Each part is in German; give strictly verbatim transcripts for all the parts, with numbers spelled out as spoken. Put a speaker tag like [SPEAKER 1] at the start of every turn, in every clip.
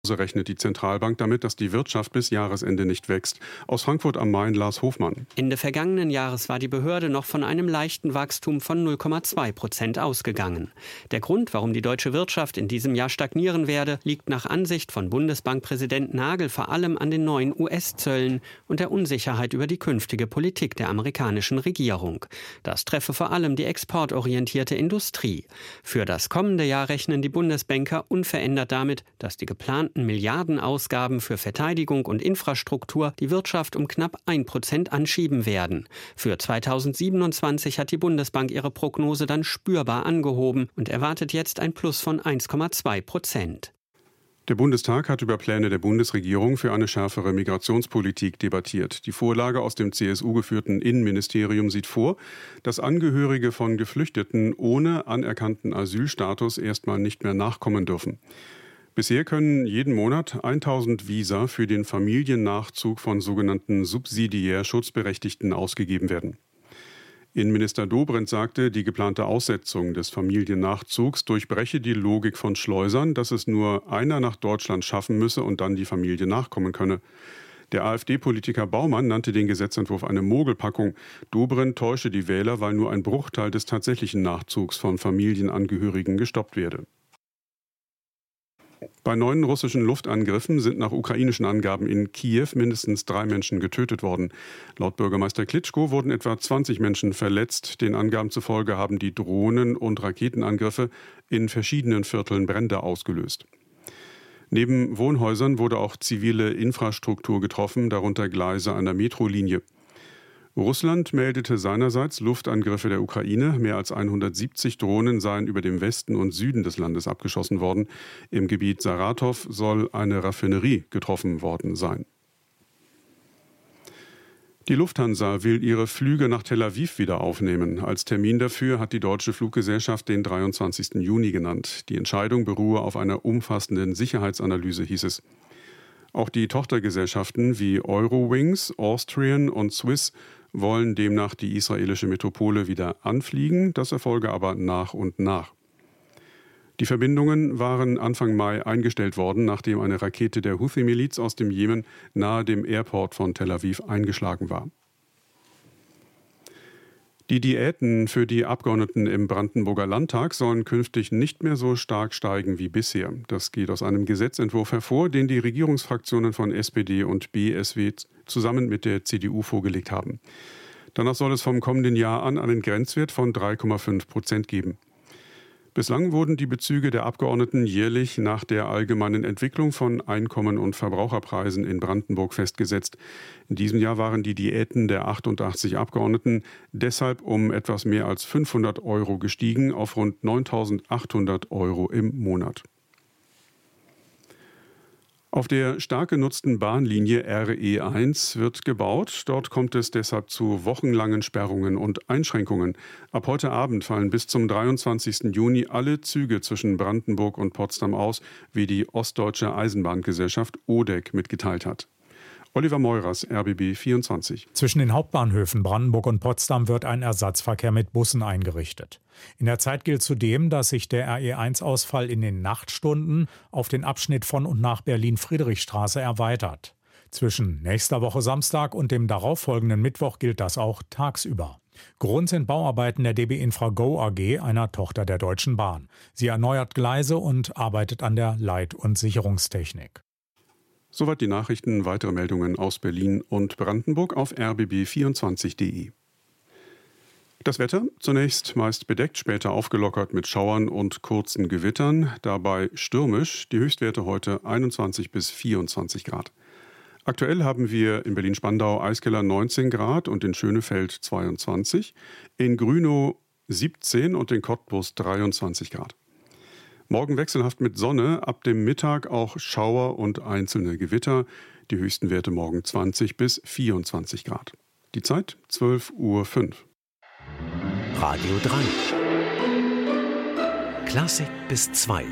[SPEAKER 1] Rechnet die Zentralbank damit, dass die Wirtschaft bis Jahresende nicht wächst. Aus Frankfurt am Main Lars Hofmann.
[SPEAKER 2] Ende vergangenen Jahres war die Behörde noch von einem leichten Wachstum von null Komma zwei Prozent ausgegangen. Der Grund, warum die deutsche Wirtschaft in diesem Jahr stagnieren werde, liegt nach Ansicht von Bundesbankpräsident Nagel vor allem an den neuen U S-Zöllen und der Unsicherheit über die künftige Politik der amerikanischen Regierung. Das treffe vor allem die exportorientierte Industrie. Für das kommende Jahr rechnen die Bundesbanker unverändert damit, dass die geplanten Milliardenausgaben für Verteidigung und Infrastruktur die Wirtschaft um knapp ein Prozent anschieben werden. Für zweitausendsiebenundzwanzig hat die Bundesbank ihre Prognose dann spürbar angehoben und erwartet jetzt ein Plus von eins Komma zwei Prozent.
[SPEAKER 1] Der Bundestag hat über Pläne der Bundesregierung für eine schärfere Migrationspolitik debattiert. Die Vorlage aus dem C S U-geführten Innenministerium sieht vor, dass Angehörige von Geflüchteten ohne anerkannten Asylstatus erstmal nicht mehr nachkommen dürfen. Bisher können jeden Monat tausend Visa für den Familiennachzug von sogenannten subsidiär Schutzberechtigten ausgegeben werden. Innenminister Dobrindt sagte, die geplante Aussetzung des Familiennachzugs durchbreche die Logik von Schleusern, dass es nur einer nach Deutschland schaffen müsse und dann die Familie nachkommen könne. Der AfD-Politiker Baumann nannte den Gesetzentwurf eine Mogelpackung. Dobrindt täusche die Wähler, weil nur ein Bruchteil des tatsächlichen Nachzugs von Familienangehörigen gestoppt werde. Bei neuen russischen Luftangriffen sind nach ukrainischen Angaben in Kiew mindestens drei Menschen getötet worden. Laut Bürgermeister Klitschko wurden etwa zwanzig Menschen verletzt. Den Angaben zufolge haben die Drohnen- und Raketenangriffe in verschiedenen Vierteln Brände ausgelöst. Neben Wohnhäusern wurde auch zivile Infrastruktur getroffen, darunter Gleise einer Metrolinie. Russland meldete seinerseits Luftangriffe der Ukraine. Mehr als hundertsiebzig Drohnen seien über dem Westen und Süden des Landes abgeschossen worden. Im Gebiet Saratow soll eine Raffinerie getroffen worden sein. Die Lufthansa will ihre Flüge nach Tel Aviv wieder aufnehmen. Als Termin dafür hat die deutsche Fluggesellschaft den dreiundzwanzigsten Juni genannt. Die Entscheidung beruhe auf einer umfassenden Sicherheitsanalyse, hieß es. Auch die Tochtergesellschaften wie Eurowings, Austrian und Swiss wollen demnach die israelische Metropole wieder anfliegen. Das erfolge aber nach und nach. Die Verbindungen waren Anfang Mai eingestellt worden, nachdem eine Rakete der Houthi-Miliz aus dem Jemen nahe dem Airport von Tel Aviv eingeschlagen war. Die Diäten für die Abgeordneten im Brandenburger Landtag sollen künftig nicht mehr so stark steigen wie bisher. Das geht aus einem Gesetzentwurf hervor, den die Regierungsfraktionen von S P D und B S W zusammen mit der C D U vorgelegt haben. Danach soll es vom kommenden Jahr an einen Grenzwert von drei Komma fünf Prozent geben. Bislang wurden die Bezüge der Abgeordneten jährlich nach der allgemeinen Entwicklung von Einkommen und Verbraucherpreisen in Brandenburg festgesetzt. In diesem Jahr waren die Diäten der achtundachtzig Abgeordneten deshalb um etwas mehr als fünfhundert Euro gestiegen auf rund neuntausendachthundert Euro im Monat. Auf der stark genutzten Bahnlinie R E eins wird gebaut. Dort kommt es deshalb zu wochenlangen Sperrungen und Einschränkungen. Ab heute Abend fallen bis zum dreiundzwanzigsten Juni alle Züge zwischen Brandenburg und Potsdam aus, wie die Ostdeutsche Eisenbahngesellschaft O D E C mitgeteilt hat. Oliver Meurers, R B B vierundzwanzig.
[SPEAKER 3] Zwischen den Hauptbahnhöfen Brandenburg und Potsdam wird ein Ersatzverkehr mit Bussen eingerichtet. In der Zeit gilt zudem, dass sich der R E eins Ausfall in den Nachtstunden auf den Abschnitt von und nach Berlin-Friedrichstraße erweitert. Zwischen nächster Woche Samstag und dem darauffolgenden Mittwoch gilt das auch tagsüber. Grund sind Bauarbeiten der D B Infra Go A G, einer Tochter der Deutschen Bahn. Sie erneuert Gleise und arbeitet an der Leit- und Sicherungstechnik.
[SPEAKER 1] Soweit die Nachrichten. Weitere Meldungen aus Berlin und Brandenburg auf r b b vierundzwanzig punkt d e. Das Wetter zunächst meist bedeckt, später aufgelockert mit Schauern und kurzen Gewittern, dabei stürmisch. Die Höchstwerte heute einundzwanzig bis vierundzwanzig Grad. Aktuell haben wir in Berlin-Spandau Eiskeller neunzehn Grad und in Schönefeld zweiundzwanzig, in Grünow siebzehn und in Cottbus dreiundzwanzig Grad. Morgen wechselhaft mit Sonne, ab dem Mittag auch Schauer und einzelne Gewitter. Die höchsten Werte morgen zwanzig bis vierundzwanzig Grad. Die Zeit zwölf Uhr fünf.
[SPEAKER 4] Radio drei. Klassik bis zwei.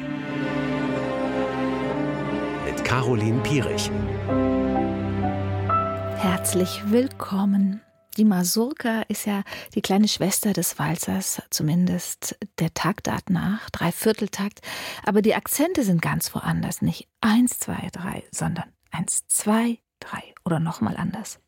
[SPEAKER 4] Mit Caroline Pierich.
[SPEAKER 5] Herzlich willkommen. Die Mazurka ist ja die kleine Schwester des Walzers, zumindest der Taktart nach, Dreivierteltakt. Aber die Akzente sind ganz woanders. Nicht eins, zwei, drei, sondern eins, zwei, drei oder nochmal anders.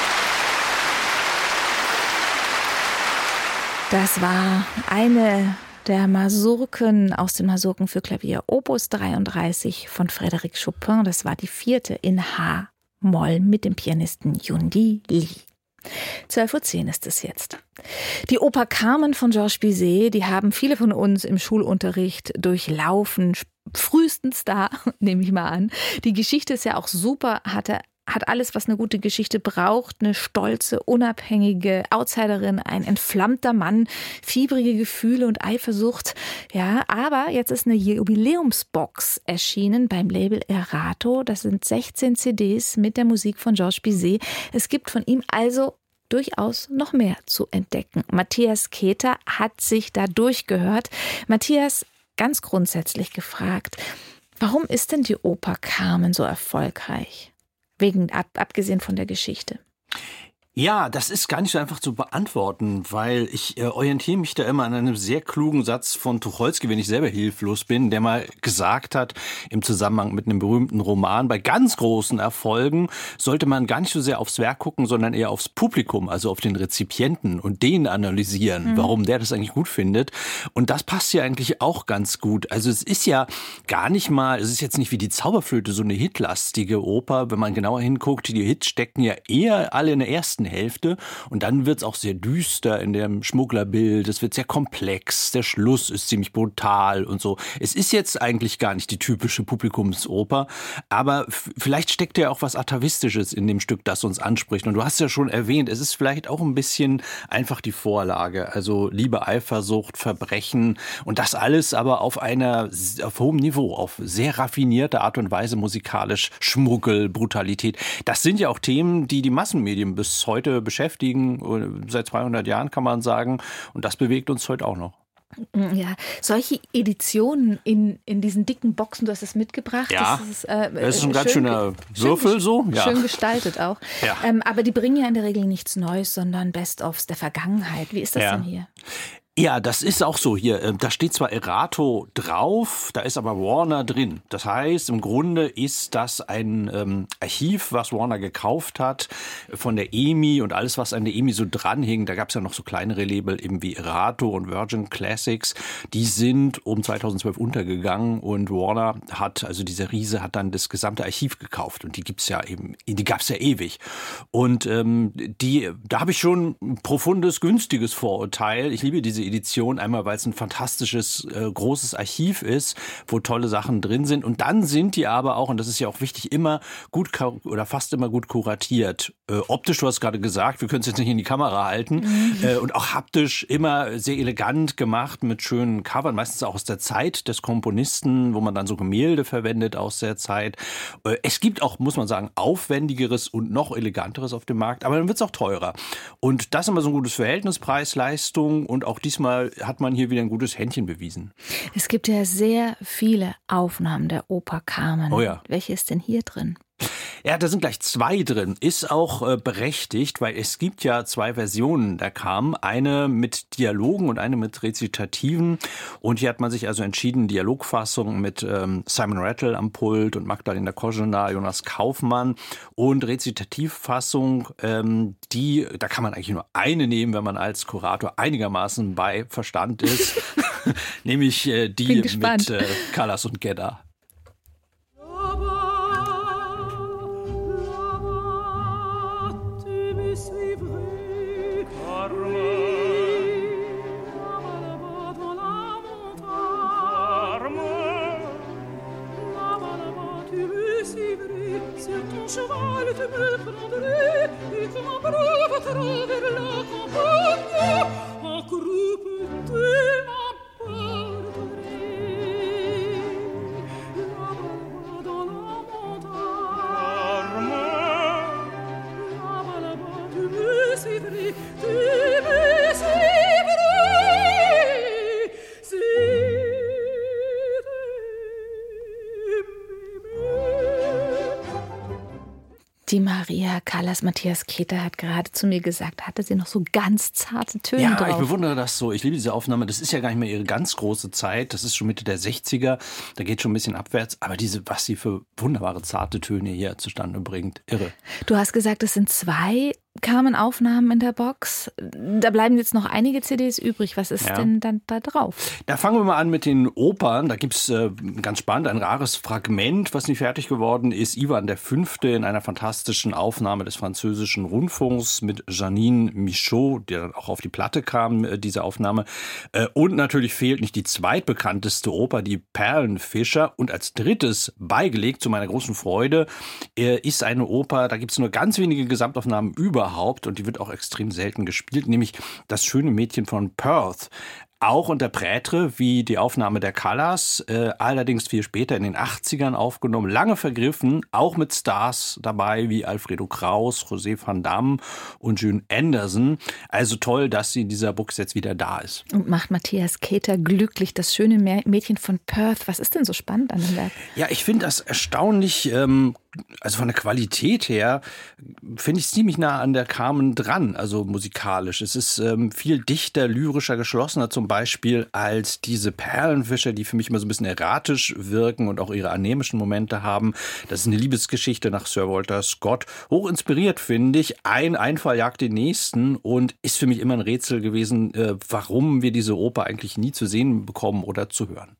[SPEAKER 5] Das war eine der Masurken aus den Masurken für Klavier Opus dreiunddreißig von Frédéric Chopin. Das war die vierte in H-Moll mit dem Pianisten Yundi Lee. zwölf Uhr zehn ist es jetzt. Die Oper Carmen von Georges Bizet, die haben viele von uns im Schulunterricht durchlaufen. Frühestens da, nehme ich mal an. Die Geschichte ist ja auch super, hatte hat alles, was eine gute Geschichte braucht. Eine stolze, unabhängige Outsiderin, ein entflammter Mann, fiebrige Gefühle und Eifersucht. Ja, aber jetzt ist eine Jubiläumsbox erschienen beim Label Erato. Das sind sechzehn C Ds mit der Musik von Georges Bizet. Es gibt von ihm also durchaus noch mehr zu entdecken. Matthias Keter hat sich da durchgehört. Matthias, ganz grundsätzlich gefragt, warum ist denn die Oper Carmen so erfolgreich? Wegen, ab, abgesehen von der Geschichte.
[SPEAKER 6] Ja, das ist gar nicht so einfach zu beantworten, weil ich äh, orientiere mich da immer an einem sehr klugen Satz von Tucholsky, wenn ich selber hilflos bin, der mal gesagt hat, im Zusammenhang mit einem berühmten Roman, bei ganz großen Erfolgen sollte man gar nicht so sehr aufs Werk gucken, sondern eher aufs Publikum, also auf den Rezipienten und den analysieren, mhm. warum der das eigentlich gut findet. Und das passt ja eigentlich auch ganz gut. Also es ist ja gar nicht mal, es ist jetzt nicht wie die Zauberflöte so eine hitlastige Oper, wenn man genauer hinguckt, die Hits stecken ja eher alle in der ersten Hälfte und dann wird es auch sehr düster in dem Schmugglerbild, es wird sehr komplex, der Schluss ist ziemlich brutal und so. Es ist jetzt eigentlich gar nicht die typische Publikumsoper, aber f- vielleicht steckt ja auch was Atavistisches in dem Stück, das uns anspricht. Und du hast ja schon erwähnt, es ist vielleicht auch ein bisschen einfach die Vorlage, also Liebe, Eifersucht, Verbrechen und das alles aber auf einer, auf hohem Niveau, auf sehr raffinierte Art und Weise musikalisch, Schmuggel, Brutalität. Das sind ja auch Themen, die die Massenmedien bis heute beschäftigen, seit zweihundert Jahren kann man sagen. Und das bewegt uns heute auch noch.
[SPEAKER 5] Ja, solche Editionen in, in diesen dicken Boxen, du hast es mitgebracht.
[SPEAKER 6] Ja,
[SPEAKER 5] das ist, äh,
[SPEAKER 6] das ist ein ganz
[SPEAKER 5] schön,
[SPEAKER 6] schöner Würfel
[SPEAKER 5] schön,
[SPEAKER 6] so. Ja.
[SPEAKER 5] Schön gestaltet auch.
[SPEAKER 6] Ja.
[SPEAKER 5] Ähm, aber die bringen ja in der Regel nichts Neues, sondern Best-ofs der Vergangenheit. Wie ist das
[SPEAKER 6] ja.
[SPEAKER 5] denn hier?
[SPEAKER 6] Ja, das ist auch so hier. Da steht zwar Erato drauf, da ist aber Warner drin. Das heißt, im Grunde ist das ein ähm, Archiv, was Warner gekauft hat von der E M I und alles, was an der E M I so dranhing. Da gab es ja noch so kleinere Label eben wie Erato und Virgin Classics. Die sind um zweitausendzwölf untergegangen und Warner hat, also dieser Riese, hat dann das gesamte Archiv gekauft. Und die gibt's ja eben, die gab's ja ewig. Und ähm, die, da habe ich schon ein profundes, günstiges Vorurteil. Ich liebe diese Edition, einmal weil es ein fantastisches, äh, großes Archiv ist, wo tolle Sachen drin sind. Und dann sind die aber auch, und das ist ja auch wichtig, immer gut oder fast immer gut kuratiert. Äh, optisch, du hast gerade gesagt, wir können es jetzt nicht in die Kamera halten. Mhm. Äh, und auch haptisch immer sehr elegant gemacht mit schönen Covern, meistens auch aus der Zeit des Komponisten, wo man dann so Gemälde verwendet aus der Zeit. Äh, es gibt auch, muss man sagen, aufwendigeres und noch eleganteres auf dem Markt, aber dann wird es auch teurer. Und das ist immer so ein gutes Verhältnis, Preis-Leistung, und auch diesmal hat man hier wieder ein gutes Händchen bewiesen.
[SPEAKER 5] Es gibt ja sehr viele Aufnahmen der Oper Carmen.
[SPEAKER 6] Oh ja.
[SPEAKER 5] Welche ist denn hier drin?
[SPEAKER 6] Ja, da sind gleich zwei drin. Ist auch äh, berechtigt, weil es gibt ja zwei Versionen der Carmen. Eine mit Dialogen und eine mit Rezitativen. Und hier hat man sich also entschieden, Dialogfassung mit ähm, Simon Rattle am Pult und Magdalena Kožená, Jonas Kaufmann, und Rezitativfassung, ähm, die, da kann man eigentlich nur eine nehmen, wenn man als Kurator einigermaßen bei Verstand ist. Nämlich äh, die mit äh, Callas und Gedda.
[SPEAKER 7] Cheval te me prendrai et ton brave à travers la campagne en croupe tu m'apporterais là-bas dans la montagne là-bas là-bas tu me suivrais tu me suivrais si
[SPEAKER 5] Die Maria Callas, Matthias Keter, hat gerade zu mir gesagt, hatte sie noch so ganz zarte Töne
[SPEAKER 6] ja,
[SPEAKER 5] drauf.
[SPEAKER 6] Ja, ich bewundere das so. Ich liebe diese Aufnahme. Das ist ja gar nicht mehr ihre ganz große Zeit. Das ist schon Mitte der sechziger. Da geht schon ein bisschen abwärts. Aber diese, was sie für wunderbare zarte Töne hier zustande bringt, irre.
[SPEAKER 5] Du hast gesagt, es sind zwei Carmen-Aufnahmen in der Box. Da bleiben jetzt noch einige C Ds übrig. Was ist ja. denn dann da drauf?
[SPEAKER 6] Da fangen wir mal an mit den Opern. Da gibt es äh, ganz spannend ein rares Fragment, was nicht fertig geworden ist. Ivan der Fünfte in einer fantastischen Aufnahme des französischen Rundfunks mit Janine Michaud, der dann auch auf die Platte kam, äh, diese Aufnahme. Äh, und natürlich fehlt nicht die zweitbekannteste Oper, die Perlenfischer. Und als drittes beigelegt, zu meiner großen Freude, äh, ist eine Oper, da gibt es nur ganz wenige Gesamtaufnahmen über überhaupt, und die wird auch extrem selten gespielt, nämlich Das schöne Mädchen von Perth. Auch unter Prêtre, wie die Aufnahme der Callas, äh, allerdings viel später in den achtzigern aufgenommen, lange vergriffen, auch mit Stars dabei wie Alfredo Kraus, José van Damme und June Anderson. Also toll, dass sie in dieser Box jetzt wieder da ist.
[SPEAKER 5] Und macht Matthias Keter glücklich, Das schöne Mädchen von Perth. Was ist denn so spannend an dem Werk?
[SPEAKER 6] Ja, ich finde das erstaunlich, ähm, also von der Qualität her, finde ich es ziemlich nah an der Carmen dran, also musikalisch. Es ist ähm, viel dichter, lyrischer, geschlossener zum Beispiel als diese Perlenfischer, die für mich immer so ein bisschen erratisch wirken und auch ihre anemischen Momente haben. Das ist eine Liebesgeschichte nach Sir Walter Scott. Hoch inspiriert, finde ich. Ein Einfall jagt den nächsten und ist für mich immer ein Rätsel gewesen, äh, warum wir diese Oper eigentlich nie zu sehen bekommen oder zu hören.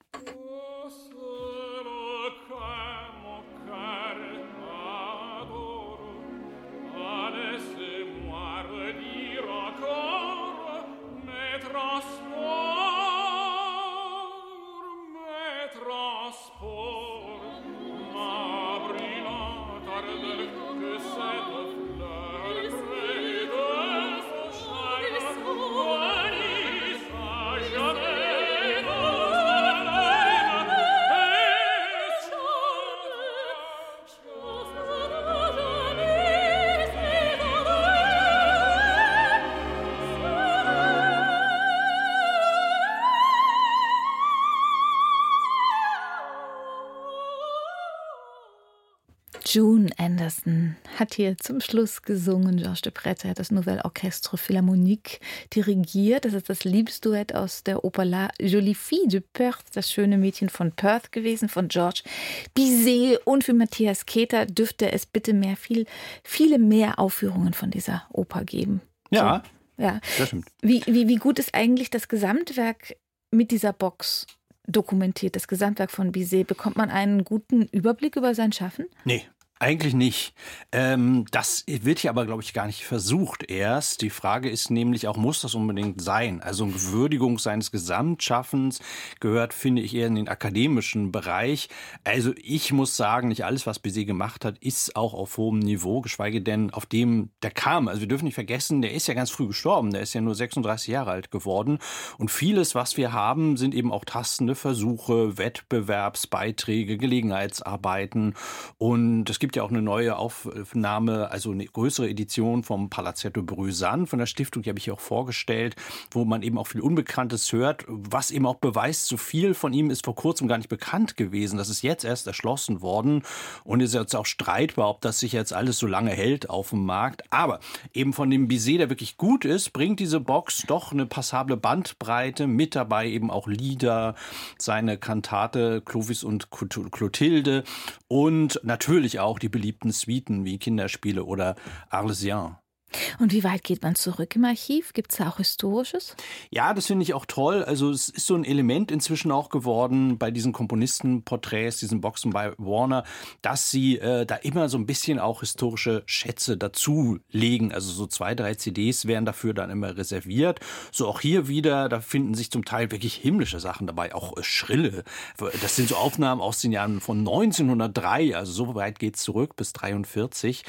[SPEAKER 5] June Anderson hat hier zum Schluss gesungen. Georges de Prêtre hat das Nouvelle Orchestre Philharmonique dirigiert. Das ist das Liebesduett aus der Oper La Jolie Fille de Perth, das schöne Mädchen von Perth gewesen, von Georges Bizet. Und für Matthias Keter dürfte es bitte mehr, viel, viele mehr Aufführungen von dieser Oper geben.
[SPEAKER 6] Ja,
[SPEAKER 5] so, ja.
[SPEAKER 6] Das stimmt.
[SPEAKER 5] Wie, wie, wie gut ist eigentlich das Gesamtwerk mit dieser Box dokumentiert, das Gesamtwerk von Bizet? Bekommt man einen guten Überblick über sein Schaffen?
[SPEAKER 6] Nee. Eigentlich nicht. Ähm, das wird hier aber, glaube ich, gar nicht versucht erst. Die Frage ist nämlich auch, muss das unbedingt sein? Also eine Würdigung seines Gesamtschaffens gehört, finde ich, eher in den akademischen Bereich. Also ich muss sagen, nicht alles, was Bizet gemacht hat, ist auch auf hohem Niveau, geschweige denn auf dem der kam. Also wir dürfen nicht vergessen, der ist ja ganz früh gestorben. Der ist ja nur sechsunddreißig Jahre alt geworden. Und vieles, was wir haben, sind eben auch tastende Versuche, Wettbewerbsbeiträge, Gelegenheitsarbeiten. Und es gibt ja auch eine neue Aufnahme, also eine größere Edition vom Palazzetto Brüsanne von der Stiftung, die habe ich hier auch vorgestellt, wo man eben auch viel Unbekanntes hört, was eben auch beweist, so viel von ihm ist vor kurzem gar nicht bekannt gewesen. Das ist jetzt erst erschlossen worden und ist jetzt auch streitbar, ob das sich jetzt alles so lange hält auf dem Markt. Aber eben von dem Bizet, der wirklich gut ist, bringt diese Box doch eine passable Bandbreite, mit dabei eben auch Lieder, seine Kantate Clovis und Clotilde und natürlich auch die beliebten Suiten wie Kinderspiele oder Arlesian.
[SPEAKER 5] Und wie weit geht man zurück im Archiv? Gibt es da auch Historisches?
[SPEAKER 6] Ja, das finde ich auch toll. Also es ist so ein Element inzwischen auch geworden bei diesen Komponistenporträts, diesen Boxen bei Warner, dass sie äh, da immer so ein bisschen auch historische Schätze dazulegen. Also so zwei, drei C Ds werden dafür dann immer reserviert. So auch hier wieder, da finden sich zum Teil wirklich himmlische Sachen dabei, auch äh, Schrille. Das sind so Aufnahmen aus den Jahren von neunzehnhundertdrei, also so weit geht es zurück bis dreiundvierzig.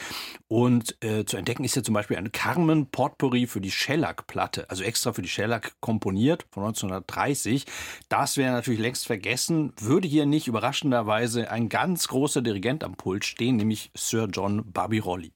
[SPEAKER 6] Und äh, zu entdecken ist ja zum Beispiel ein Carmen-Potpourri für die Schellack-Platte, also extra für die Schellack komponiert von neunzehnhundertdreißig. Das wäre natürlich längst vergessen, würde hier nicht überraschenderweise ein ganz großer Dirigent am Pult stehen, nämlich Sir John Barbirolli.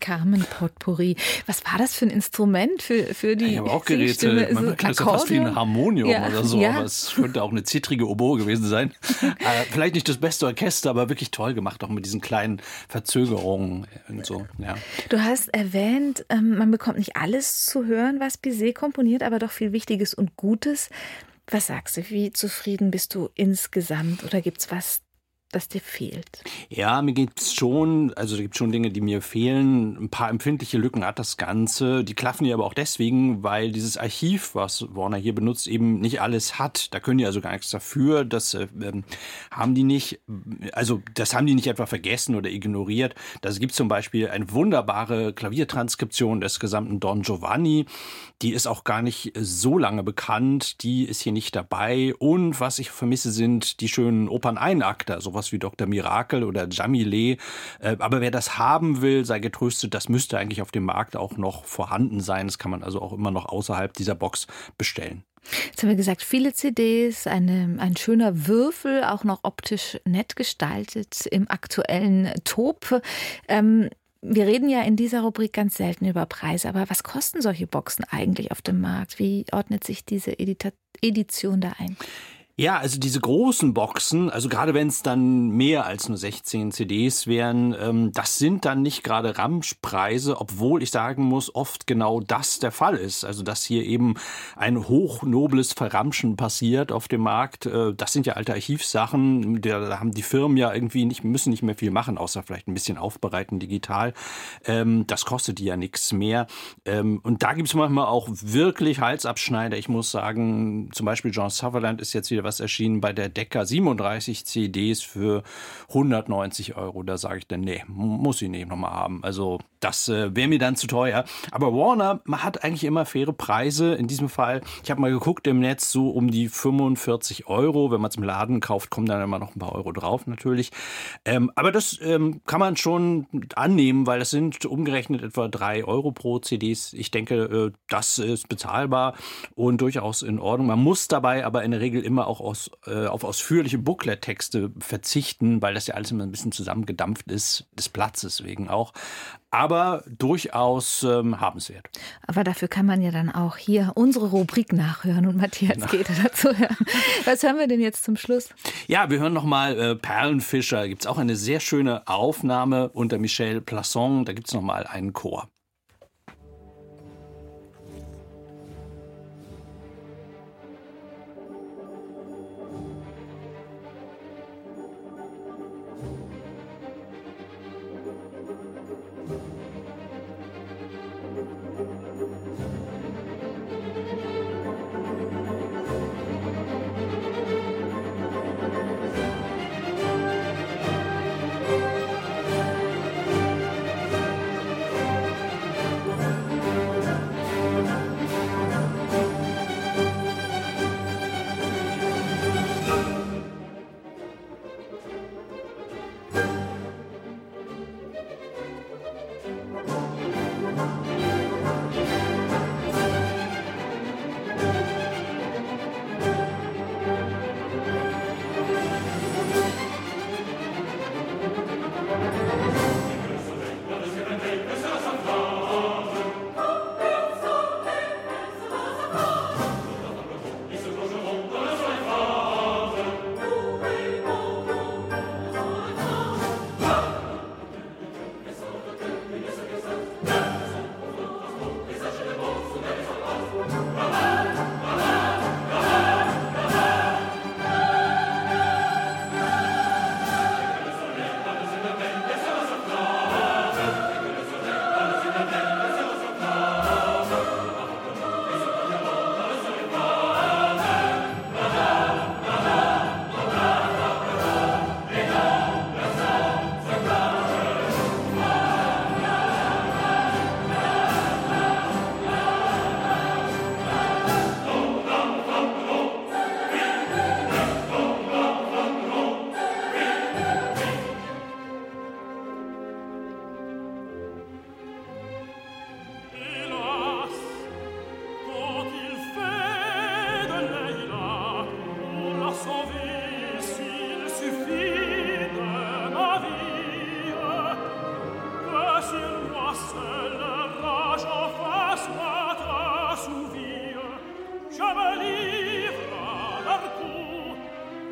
[SPEAKER 5] Carmen Potpourri. Was war das für ein Instrument für, für die
[SPEAKER 6] Ich habe auch
[SPEAKER 5] Singstimme?
[SPEAKER 6] Geräte.
[SPEAKER 5] Ist
[SPEAKER 6] Man
[SPEAKER 5] es
[SPEAKER 6] kann es ja fast wie ein Harmonium
[SPEAKER 5] Ja,
[SPEAKER 6] oder so,
[SPEAKER 5] ja.
[SPEAKER 6] aber es könnte auch eine zittrige Oboe gewesen sein. äh, vielleicht nicht das beste Orchester, aber wirklich toll gemacht, auch mit diesen kleinen Verzögerungen und so. Ja.
[SPEAKER 5] Du hast erwähnt, ähm, man bekommt nicht alles zu hören, was Bizet komponiert, aber doch viel Wichtiges und Gutes. Was sagst du, wie zufrieden bist du insgesamt oder gibt es was, das dir fehlt?
[SPEAKER 6] Ja, mir gibt's schon, also da gibt schon Dinge, die mir fehlen. Ein paar empfindliche Lücken hat das Ganze. Die klaffen hier aber auch deswegen, weil dieses Archiv, was Warner hier benutzt, eben nicht alles hat. Da können die also gar nichts dafür. Das äh, haben die nicht, also das haben die nicht etwa vergessen oder ignoriert. Da gibt zum Beispiel eine wunderbare Klaviertranskription des gesamten Don Giovanni. Die ist auch gar nicht so lange bekannt. Die ist hier nicht dabei. Und was ich vermisse, sind die schönen Operneinakter, sowas wie Doktor Mirakel oder Jamilé. Aber wer das haben will, sei getröstet, das müsste eigentlich auf dem Markt auch noch vorhanden sein. Das kann man also auch immer noch außerhalb dieser Box bestellen.
[SPEAKER 5] Jetzt haben wir gesagt, viele C Ds, eine, ein schöner Würfel, auch noch optisch nett gestaltet im aktuellen Top. Ähm, wir reden ja in dieser Rubrik ganz selten über Preise, aber was kosten solche Boxen eigentlich auf dem Markt? Wie ordnet sich diese Edita- Edition da ein?
[SPEAKER 6] Ja, also diese großen Boxen, also gerade wenn es dann mehr als nur sechzehn C Ds wären, ähm, das sind dann nicht gerade Ramschpreise, obwohl ich sagen muss, oft genau das der Fall ist. Also dass hier eben ein hochnobles Verramschen passiert auf dem Markt. Äh, das sind ja alte Archivsachen, da, da haben die Firmen ja irgendwie nicht, müssen nicht mehr viel machen, außer vielleicht ein bisschen aufbereiten digital. Ähm, das kostet die ja nichts mehr. Ähm, und da gibt es manchmal auch wirklich Halsabschneider. Ich muss sagen, zum Beispiel John Sutherland ist jetzt wieder was erschienen bei der Decca, siebenunddreißig C Ds für hundertneunzig Euro. Da sage ich dann, nee, muss ich nicht nochmal haben. Also das äh, wäre mir dann zu teuer. Aber Warner, man hat eigentlich immer faire Preise. In diesem Fall, ich habe mal geguckt im Netz, so um die fünfundvierzig Euro. Wenn man es im Laden kauft, kommen dann immer noch ein paar Euro drauf natürlich. Ähm, aber das ähm, kann man schon annehmen, weil das sind umgerechnet etwa drei Euro pro C Ds. Ich denke, äh, das ist bezahlbar und durchaus in Ordnung. Man muss dabei aber in der Regel immer auch aus, äh, auf ausführliche Booklet-Texte verzichten, weil das ja alles immer ein bisschen zusammengedampft ist, des Platzes wegen auch. Aber durchaus ähm, habenswert.
[SPEAKER 5] Aber dafür kann man ja dann auch hier unsere Rubrik nachhören und Matthias Geter dazu hören. Was hören wir denn jetzt zum Schluss?
[SPEAKER 6] Ja, wir hören nochmal äh, Perlenfischer. Da gibt es auch eine sehr schöne Aufnahme unter Michel Plasson. Da gibt es nochmal einen Chor.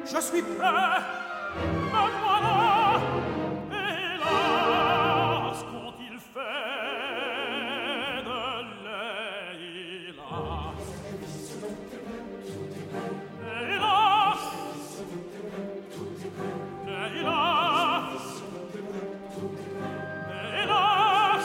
[SPEAKER 7] je suis prêt, me voilà, hélas, qu'ont-ils fait de Leïla? Hélas, Leïla, hélas,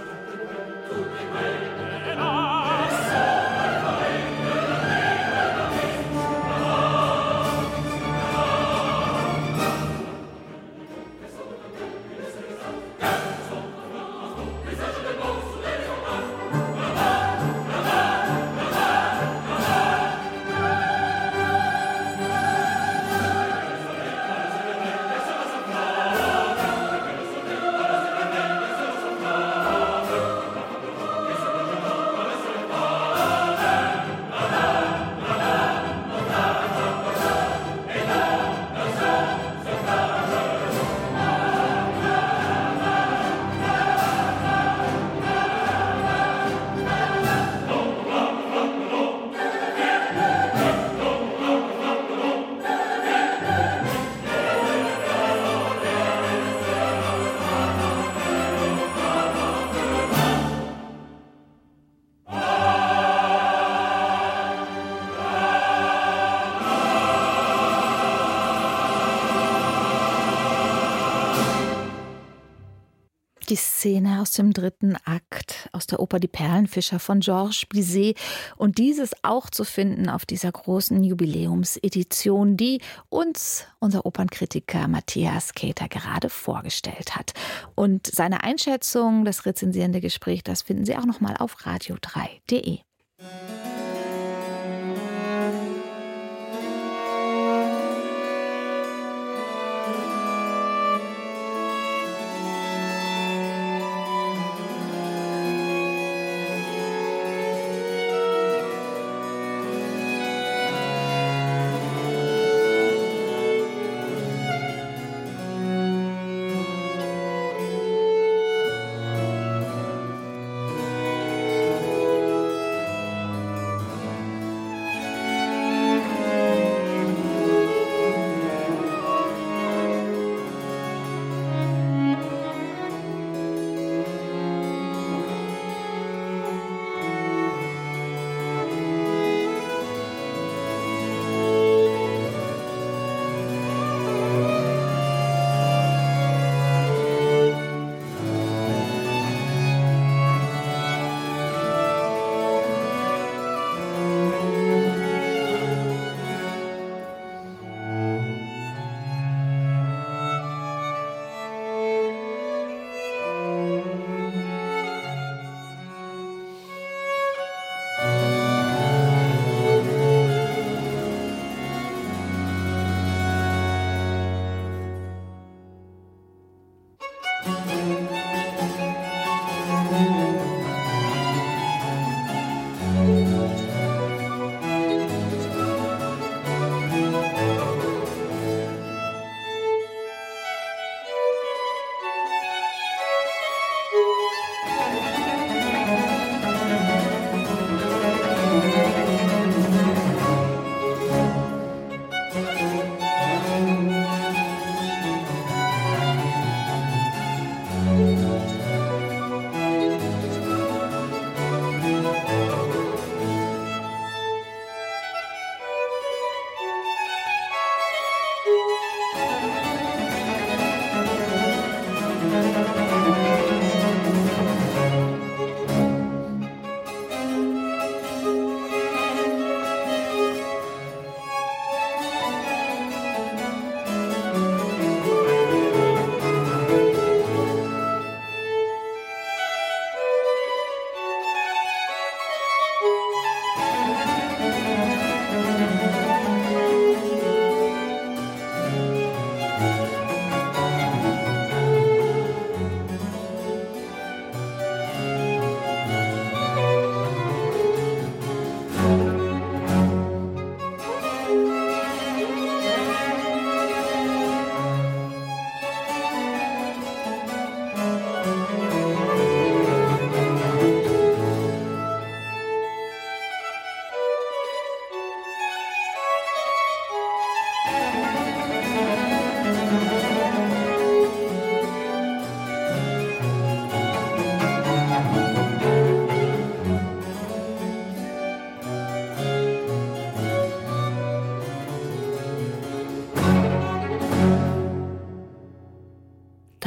[SPEAKER 5] Die Szene aus dem dritten Akt, aus der Oper Die Perlenfischer von Georges Bizet. Und dieses auch zu finden auf dieser großen Jubiläumsedition, die uns unser Opernkritiker Matthias Keter gerade vorgestellt hat. Und seine Einschätzung, das rezensierende Gespräch, das finden Sie auch noch mal auf radio drei punkt de.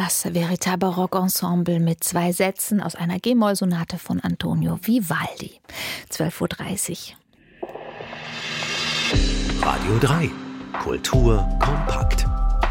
[SPEAKER 5] Das Veritable Rock Ensemble mit zwei Sätzen aus einer G-Moll-Sonate von Antonio Vivaldi. zwölf Uhr dreißig.
[SPEAKER 4] Radio drei. Kultur kompakt.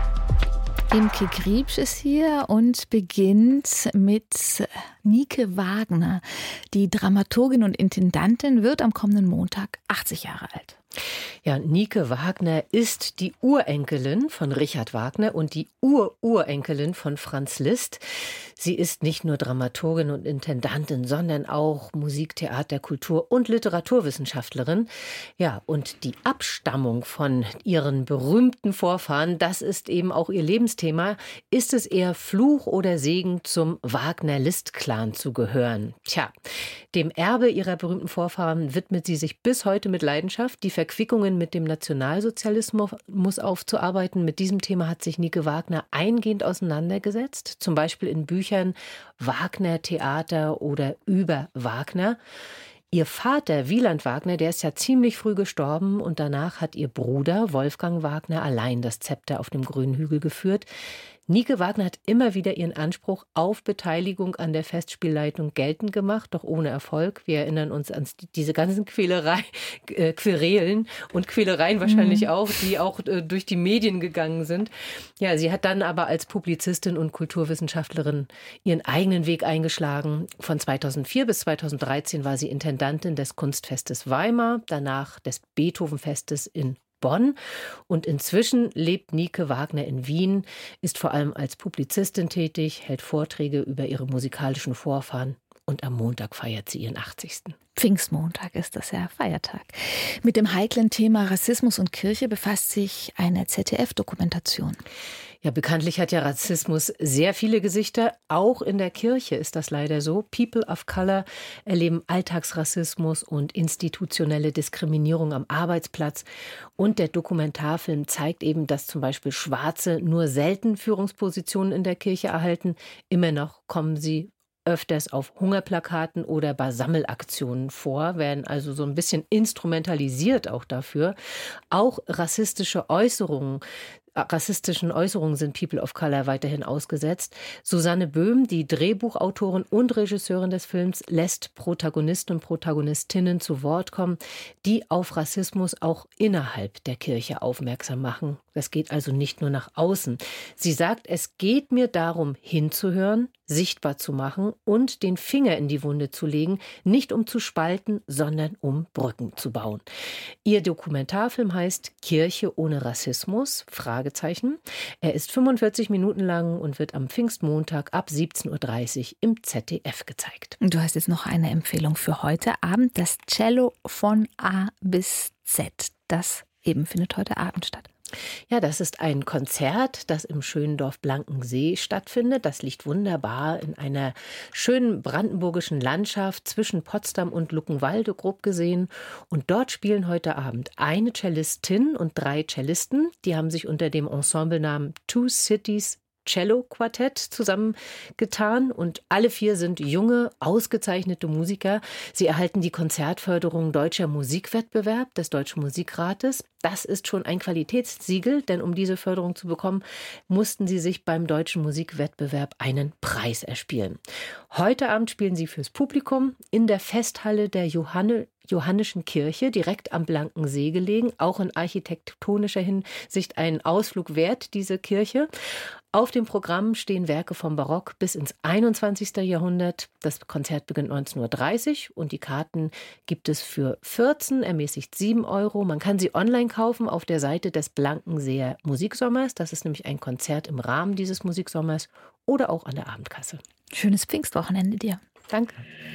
[SPEAKER 5] Imke Griebsch ist hier und beginnt mit Nike Wagner. Die Dramaturgin und Intendantin wird am kommenden Montag achtzig Jahre alt.
[SPEAKER 8] Ja, Nike Wagner ist die Urenkelin von Richard Wagner und die Ururenkelin von Franz Liszt. Sie ist nicht nur Dramaturgin und Intendantin, sondern auch Musik-, Theater-, Kultur- und Literaturwissenschaftlerin. Ja, und die Abstammung von ihren berühmten Vorfahren, das ist eben auch ihr Lebensthema. Ist es eher Fluch oder Segen, zum Wagner-Liszt-Clan zu gehören? Tja, dem Erbe ihrer berühmten widmet sie sich bis heute mit Leidenschaft. Die Verquickungen mit dem Nationalsozialismus aufzuarbeiten. Mit diesem Thema hat sich Nike Wagner eingehend auseinandergesetzt, zum Beispiel in Büchern Wagner, Theater oder über Wagner. Ihr Vater, Wieland Wagner, der ist ja ziemlich früh gestorben und danach hat ihr Bruder, Wolfgang Wagner, allein das Zepter auf dem grünen Hügel geführt. Nike Wagner hat immer wieder ihren Anspruch auf Beteiligung an der Festspielleitung geltend gemacht, doch ohne Erfolg. Wir erinnern uns an diese ganzen Quälerei, äh, Querelen und Quälereien wahrscheinlich mhm. auch, die auch äh, durch die Medien gegangen sind. Ja, sie hat dann aber als Publizistin und Kulturwissenschaftlerin ihren eigenen Weg eingeschlagen. Von zweitausendvier bis zweitausenddreizehn war sie Intendantin des Kunstfestes Weimar, danach des Beethovenfestes in Bonn. Und inzwischen lebt Nike Wagner in Wien, ist vor allem als Publizistin tätig, hält Vorträge über ihre musikalischen Vorfahren und am Montag feiert sie ihren achtzigsten
[SPEAKER 5] Pfingstmontag ist das ja Feiertag. Mit dem heiklen Thema Rassismus und Kirche befasst sich eine Z D F-Dokumentation.
[SPEAKER 8] Ja, bekanntlich hat ja Rassismus sehr viele Gesichter. Auch in der Kirche ist das leider so. People of Color erleben Alltagsrassismus und institutionelle Diskriminierung am Arbeitsplatz. Und der Dokumentarfilm zeigt eben, dass zum Beispiel Schwarze nur selten Führungspositionen in der Kirche erhalten. Immer noch kommen sie öfters auf Hungerplakaten oder bei Sammelaktionen vor, werden also so ein bisschen instrumentalisiert auch dafür. Auch rassistische Äußerungen Rassistischen Äußerungen sind People of Color weiterhin ausgesetzt. Susanne Böhm, die Drehbuchautorin und Regisseurin des Films, lässt Protagonisten und Protagonistinnen zu Wort kommen, die auf Rassismus auch innerhalb der Kirche aufmerksam machen. Das geht also nicht nur nach außen. Sie sagt, es geht mir darum, hinzuhören, sichtbar zu machen und den Finger in die Wunde zu legen, nicht um zu spalten, sondern um Brücken zu bauen. Ihr Dokumentarfilm heißt Kirche ohne Rassismus? Fragezeichen. Er ist fünfundvierzig Minuten lang und wird am Pfingstmontag ab siebzehn Uhr dreißig im Z D F gezeigt.
[SPEAKER 5] Du hast jetzt noch eine Empfehlung für heute Abend, das Cello von A bis Z. Das eben findet heute Abend statt.
[SPEAKER 8] Ja, das ist ein Konzert, das im schönen Dorf Blankensee stattfindet. Das liegt wunderbar in einer schönen brandenburgischen Landschaft zwischen Potsdam und Luckenwalde, grob gesehen. Und dort spielen heute Abend eine Cellistin und drei Cellisten. Die haben sich unter dem Ensemblenamen Two Cities Cello-Quartett zusammengetan und alle vier sind junge, ausgezeichnete Musiker. Sie erhalten die Konzertförderung Deutscher Musikwettbewerb des Deutschen Musikrates. Das ist schon ein Qualitätssiegel, denn um diese Förderung zu bekommen, mussten sie sich beim Deutschen Musikwettbewerb einen Preis erspielen. Heute Abend spielen sie fürs Publikum in der Festhalle der Johanne Johannischen Kirche, direkt am Blankensee gelegen, auch in architektonischer Hinsicht ein Ausflug wert, diese Kirche. Auf dem Programm stehen Werke vom Barock bis ins einundzwanzigsten Jahrhundert. Das Konzert beginnt neunzehn Uhr dreißig und die Karten gibt es für vierzehn, ermäßigt sieben Euro. Man kann sie online kaufen auf der Seite des Blankenseer Musiksommers. Das ist nämlich ein Konzert im Rahmen dieses Musiksommers oder auch an der Abendkasse.
[SPEAKER 5] Schönes Pfingstwochenende dir.
[SPEAKER 8] Danke.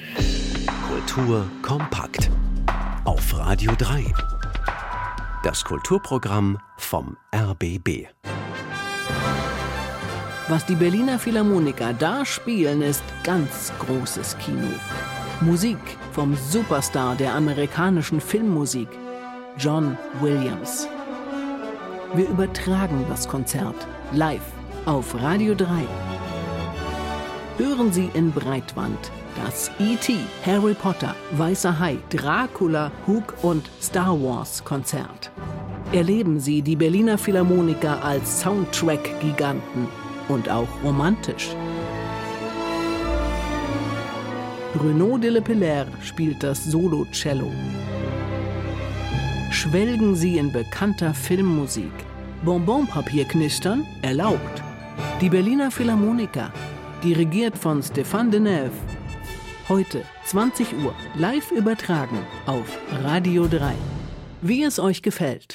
[SPEAKER 4] Kultur kompakt. Auf Radio drei. Das Kulturprogramm vom R B B.
[SPEAKER 9] Was die Berliner Philharmoniker da spielen, ist ganz großes Kino. Musik vom Superstar der amerikanischen Filmmusik, John Williams. Wir übertragen das Konzert live auf Radio drei. Hören Sie in Breitwand das E T, Harry Potter, Weißer Hai, Dracula, Hook und Star Wars Konzert. Erleben Sie die Berliner Philharmoniker als Soundtrack-Giganten und auch romantisch. Bruno de Le Pelaire spielt das Solo-Cello. Schwelgen Sie in bekannter Filmmusik. Bonbonpapier knistern erlaubt. Die Berliner Philharmoniker, dirigiert von Stéphane Deneuve. Heute, zwanzig Uhr, live übertragen auf Radio drei. Wie es euch gefällt.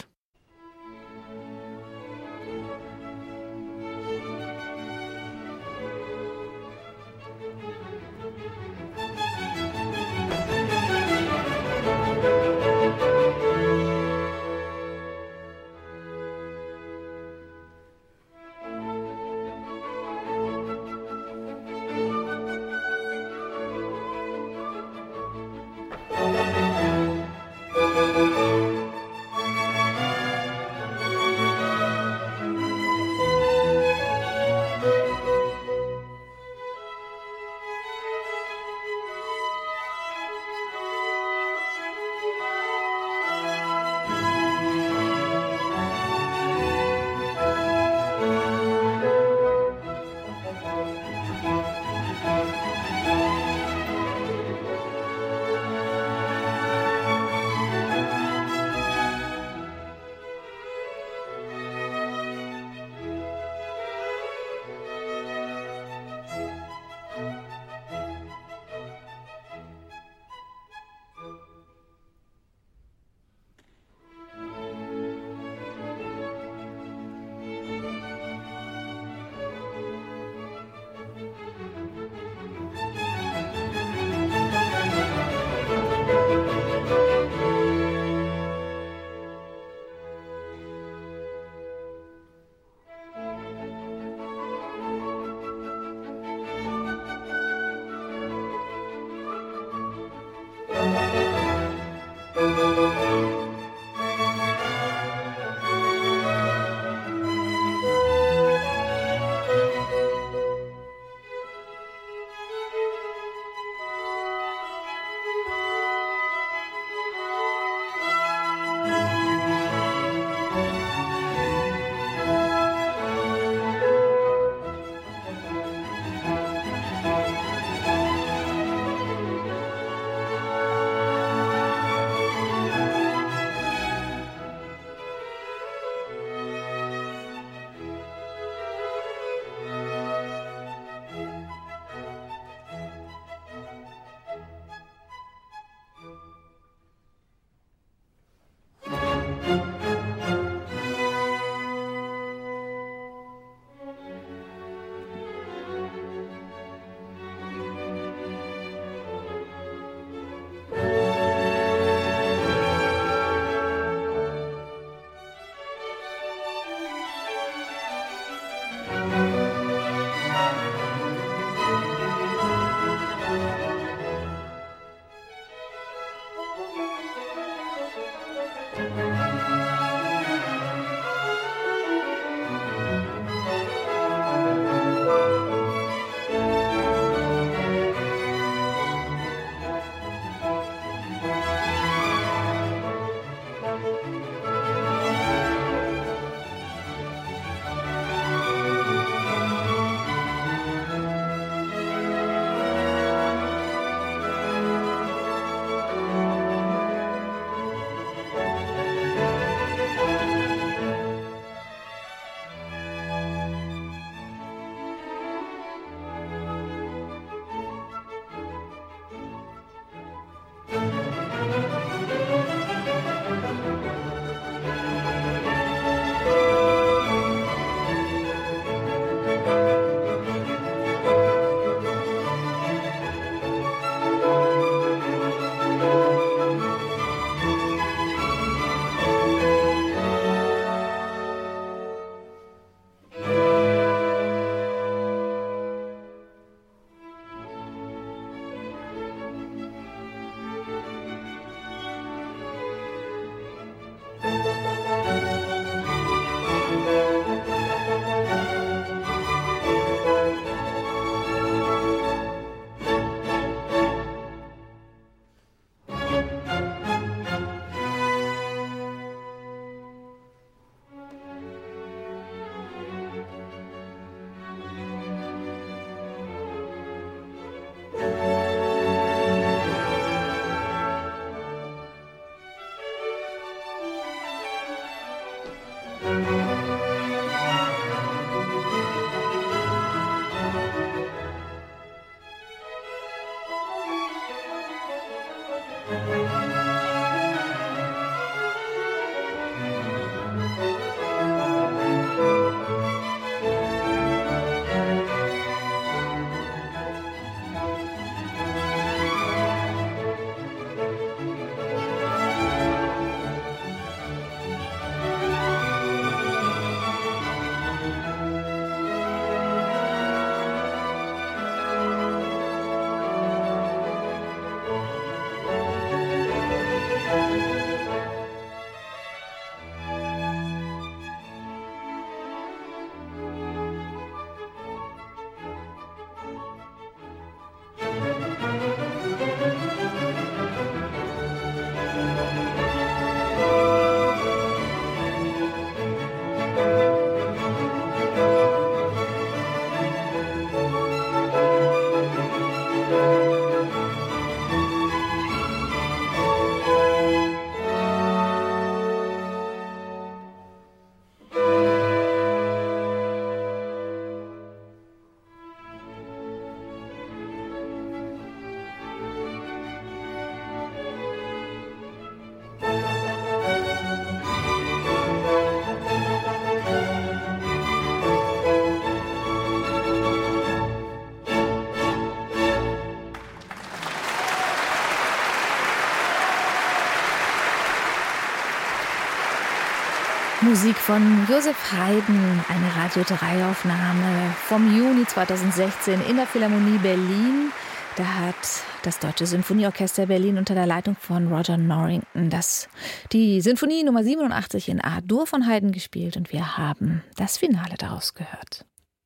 [SPEAKER 5] Musik von Josef Haydn, eine Radio drei Aufnahme vom Juni zweitausendsechzehn in der Philharmonie Berlin. Da hat das Deutsche Sinfonieorchester Berlin unter der Leitung von Roger Norrington das, die Sinfonie Nummer siebenundachtzig in A-Dur von Haydn gespielt und wir haben das Finale daraus gehört.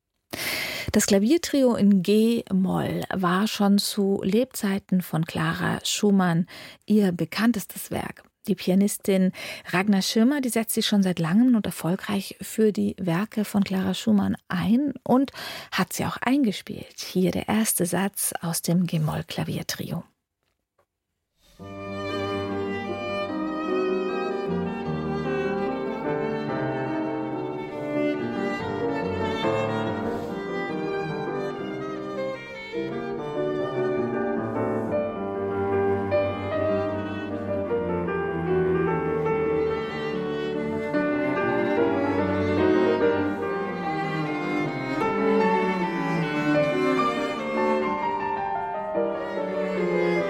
[SPEAKER 5] Das Klaviertrio in G-Moll war schon zu Lebzeiten von Clara Schumann ihr bekanntestes Werk. Die Pianistin Ragnar Schirmer, die setzt sich schon seit langem und erfolgreich für die Werke von Clara Schumann ein und hat sie auch eingespielt. Hier der erste Satz aus dem G-Moll-Klaviertrio.
[SPEAKER 7] Thank you.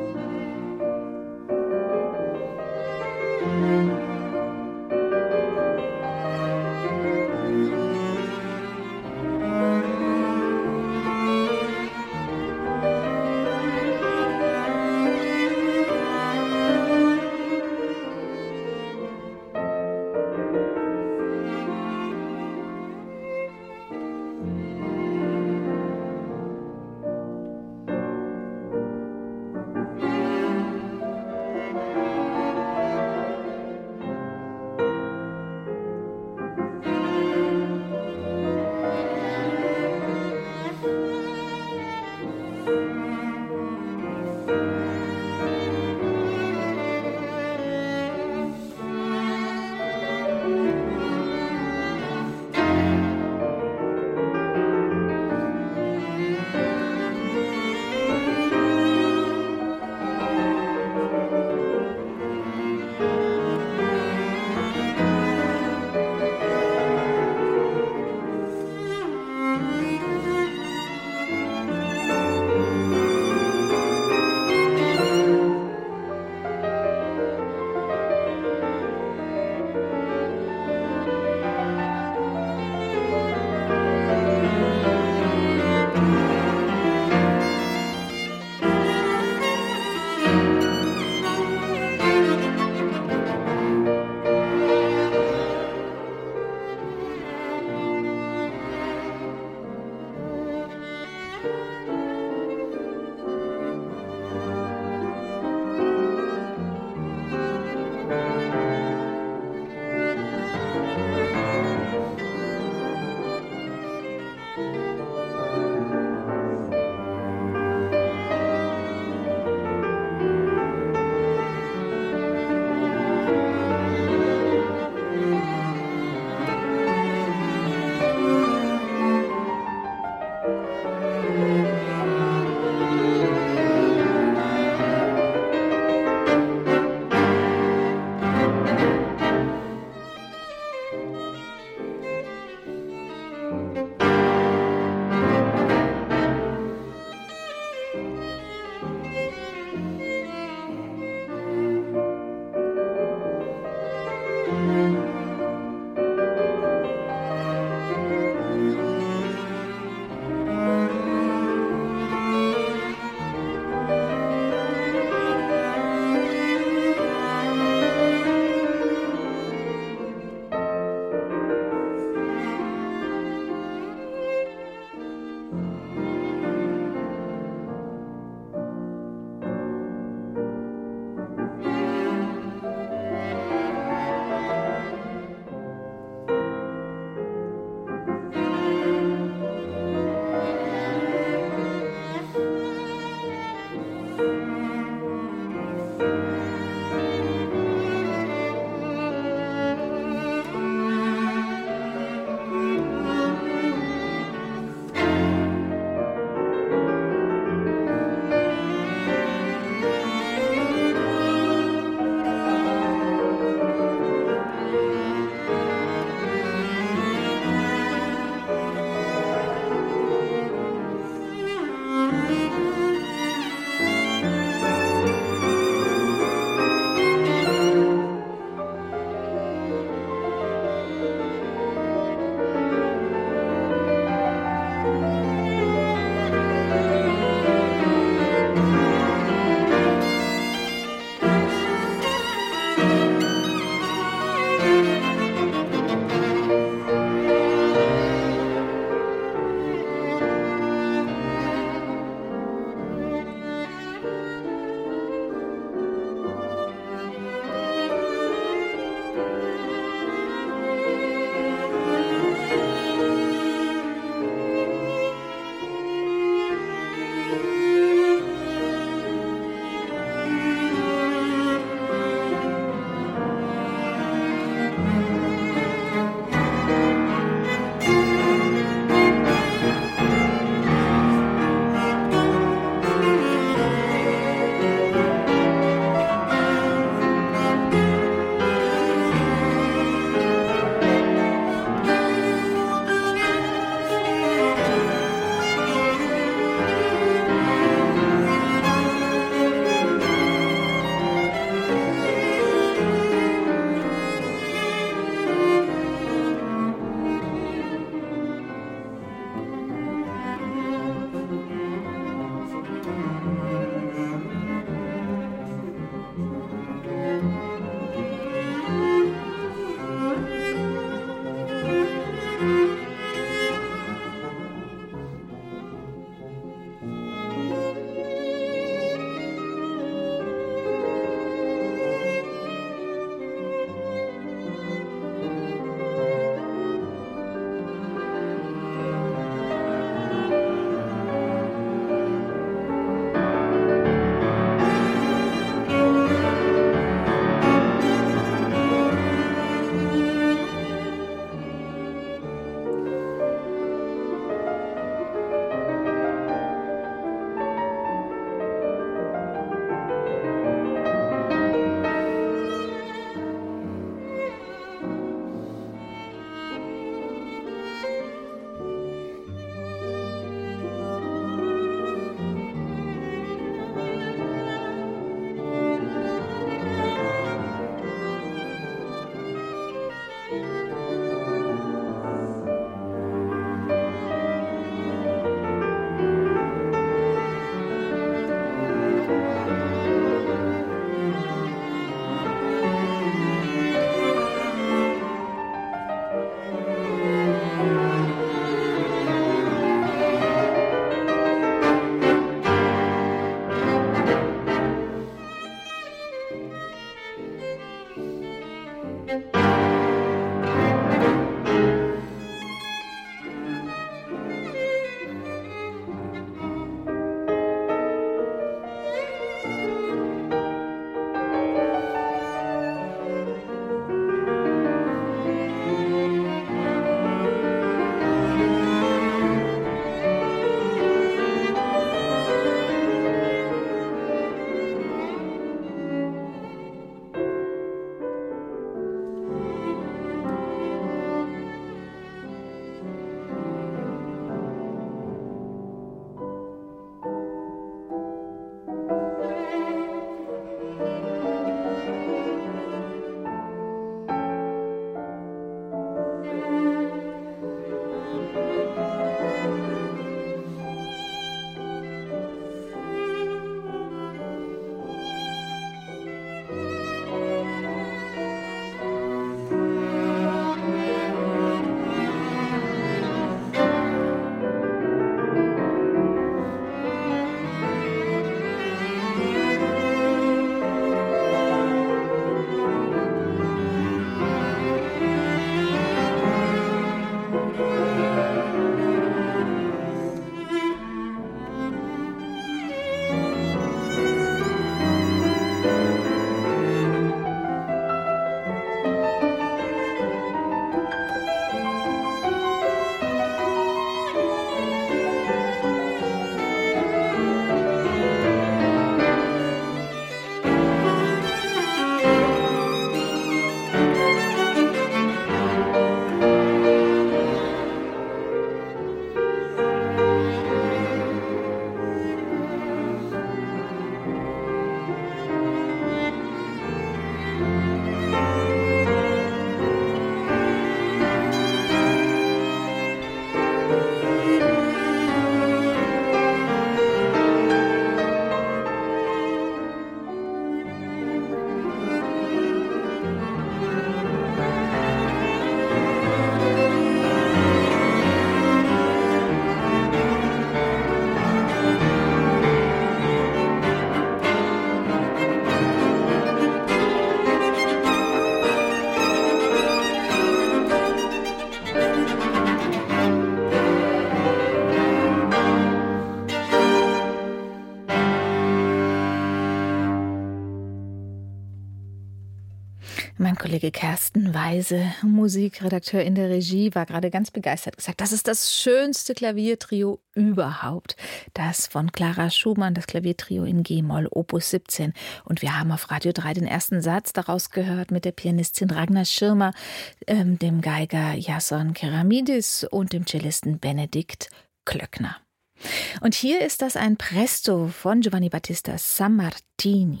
[SPEAKER 5] Mein Kollege Kersten Weise, Musikredakteur in der Regie, war gerade ganz begeistert gesagt, das ist das schönste Klaviertrio überhaupt. Das von Clara Schumann, das Klaviertrio in G-Moll, Opus siebzehn. Und wir haben auf Radio drei den ersten Satz daraus gehört mit der Pianistin Ragnar Schirmer, ähm, dem Geiger Jason Keramidis und dem Cellisten Benedikt Klöckner. Und hier ist das ein Presto von Giovanni Battista Sammartini.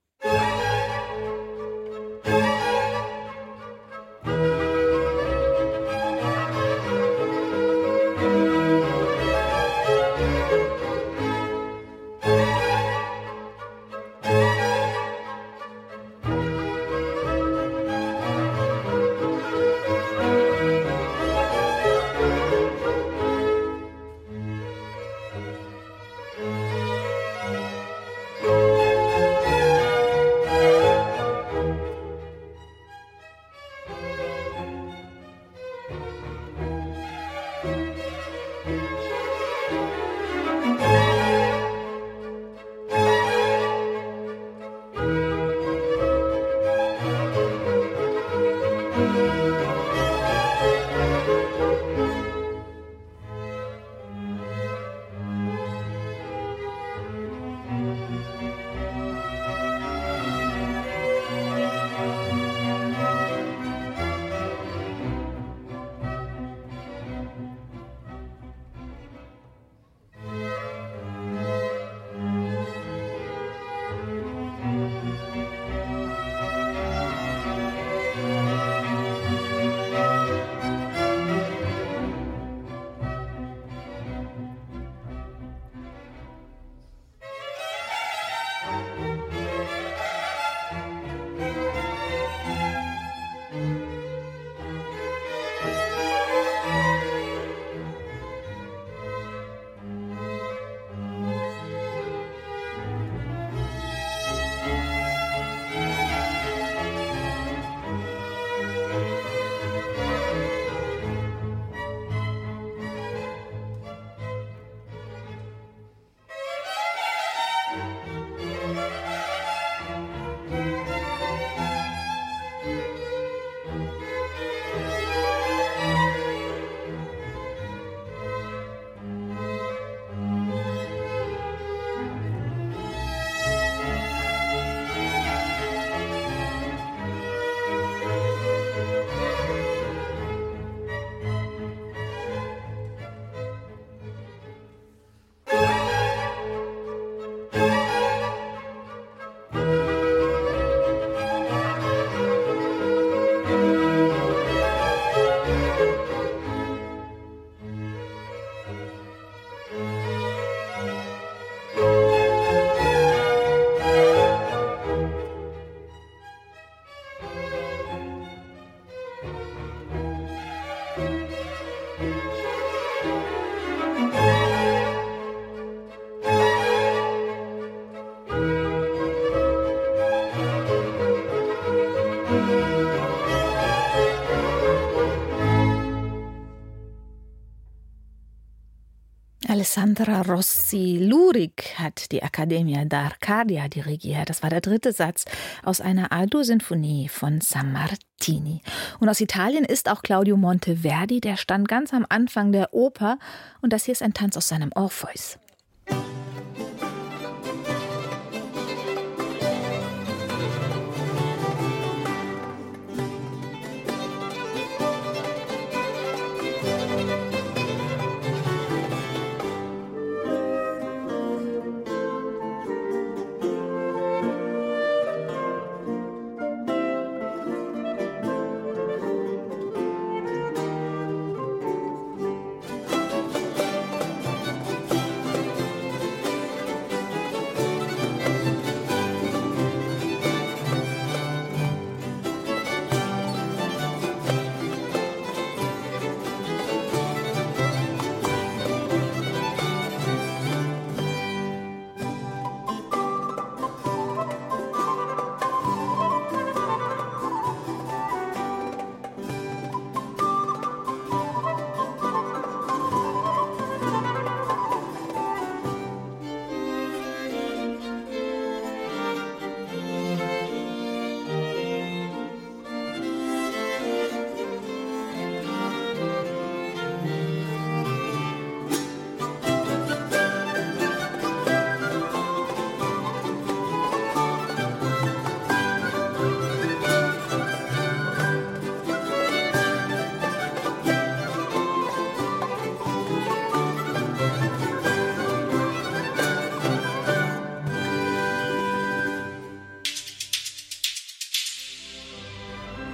[SPEAKER 5] Alessandra Rossi-Lurik hat die Accademia d'Arcadia dirigiert. Das war der dritte Satz aus einer A-Dur-Sinfonie von Sammartini. Und aus Italien ist auch Claudio Monteverdi, der stand ganz am Anfang der Oper. Und das hier ist ein Tanz aus seinem Orpheus.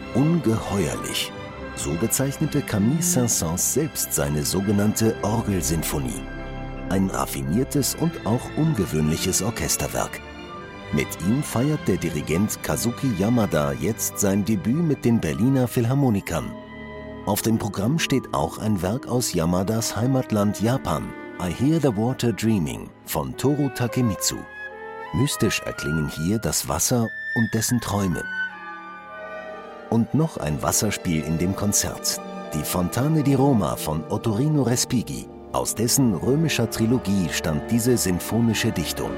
[SPEAKER 10] Ungeheuerlich. So bezeichnete Camille Saint-Saëns selbst seine sogenannte Orgelsinfonie. Ein raffiniertes und auch ungewöhnliches Orchesterwerk. Mit ihm feiert der Dirigent Kazuki Yamada jetzt sein Debüt mit den Berliner Philharmonikern. Auf dem Programm steht auch ein Werk aus Yamadas Heimatland Japan, I Hear the Water Dreaming von Toru Takemitsu. Mystisch erklingen hier das Wasser und dessen Träume. Und noch ein Wasserspiel in dem Konzert, die Fontane di Roma von Ottorino Respighi. Aus dessen römischer Trilogie stammt diese sinfonische Dichtung.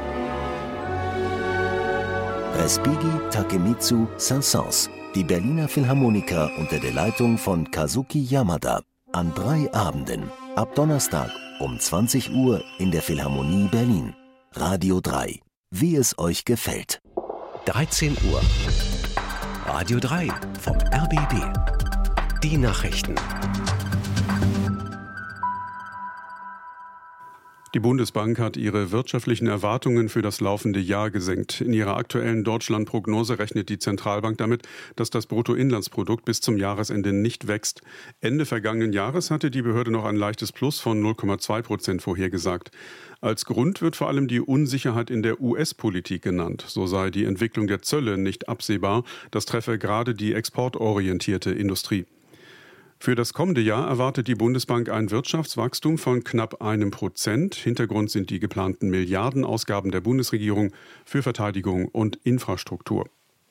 [SPEAKER 10] Respighi, Takemitsu, Saint-Saëns, die Berliner Philharmoniker unter der Leitung von Kazuki Yamada. An drei Abenden, ab Donnerstag um zwanzig Uhr in der Philharmonie Berlin. Radio drei, wie es euch gefällt.
[SPEAKER 4] dreizehn Uhr. Radio drei vom R B B. Die Nachrichten.
[SPEAKER 1] Die Bundesbank hat ihre wirtschaftlichen Erwartungen für das laufende Jahr gesenkt. In ihrer aktuellen Deutschland-Prognose rechnet die Zentralbank damit, dass das Bruttoinlandsprodukt bis zum Jahresende nicht wächst. Ende vergangenen Jahres hatte die Behörde noch ein leichtes Plus von null Komma zwei Prozent vorhergesagt. Als Grund wird vor allem die Unsicherheit in der U S-Politik genannt. So sei die Entwicklung der Zölle nicht absehbar. Das treffe gerade die exportorientierte Industrie. Für das kommende Jahr erwartet die Bundesbank ein Wirtschaftswachstum von knapp einem Prozent. Hintergrund sind die geplanten Milliardenausgaben der Bundesregierung für Verteidigung und Infrastruktur.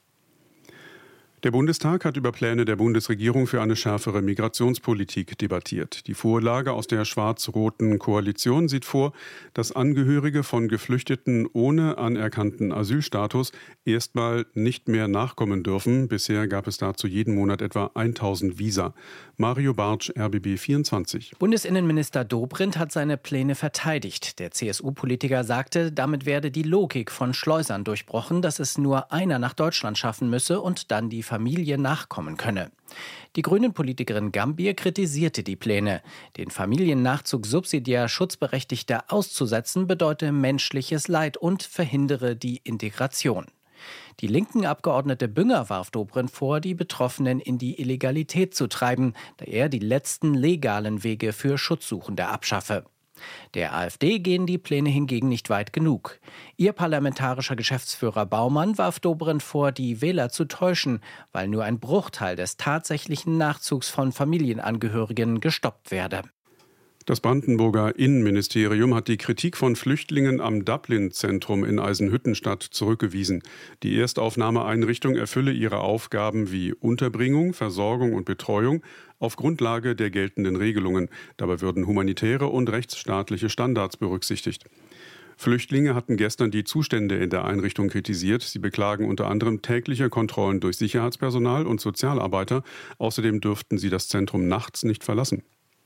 [SPEAKER 1] Der Bundestag hat über Pläne der Bundesregierung für eine schärfere Migrationspolitik debattiert. Die Vorlage aus der schwarz-roten Koalition sieht vor, dass Angehörige von Geflüchteten ohne anerkannten Asylstatus erstmal nicht mehr nachkommen dürfen. Bisher gab es dazu jeden Monat etwa tausend Visa. Mario Bartsch, R B B vierundzwanzig.
[SPEAKER 11] Bundesinnenminister Dobrindt hat seine Pläne verteidigt. Der C S U-Politiker sagte, damit werde die Logik von Schleusern durchbrochen, dass es nur einer nach Deutschland schaffen müsse und dann die Familie nachkommen könne. Die Grünen-Politikerin Gambier kritisierte die Pläne. Den Familiennachzug subsidiär Schutzberechtigter auszusetzen, bedeute menschliches Leid und verhindere die Integration. Die linken Abgeordnete Bünger warf Dobrindt vor, die Betroffenen in die Illegalität zu treiben, da er die letzten legalen Wege für Schutzsuchende abschaffe. Der AfD gehen die Pläne hingegen nicht weit genug. Ihr parlamentarischer Geschäftsführer Baumann warf Dobrindt vor, die Wähler zu täuschen, weil nur ein Bruchteil des tatsächlichen Nachzugs von Familienangehörigen gestoppt werde.
[SPEAKER 1] Das Brandenburger Innenministerium hat die Kritik von Flüchtlingen am Dublin-Zentrum in Eisenhüttenstadt zurückgewiesen. Die Erstaufnahmeeinrichtung erfülle ihre Aufgaben wie Unterbringung, Versorgung und Betreuung auf Grundlage der geltenden Regelungen. Dabei würden humanitäre und rechtsstaatliche Standards berücksichtigt. Flüchtlinge hatten gestern die Zustände in der Einrichtung kritisiert. Sie beklagen unter anderem tägliche Kontrollen durch Sicherheitspersonal und Sozialarbeiter. Außerdem dürften sie das Zentrum nachts nicht verlassen.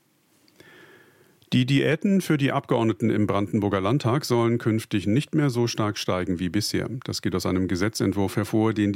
[SPEAKER 1] Die Diäten für die Abgeordneten im Brandenburger Landtag sollen künftig nicht mehr so stark steigen wie bisher. Das geht aus einem Gesetzentwurf hervor, den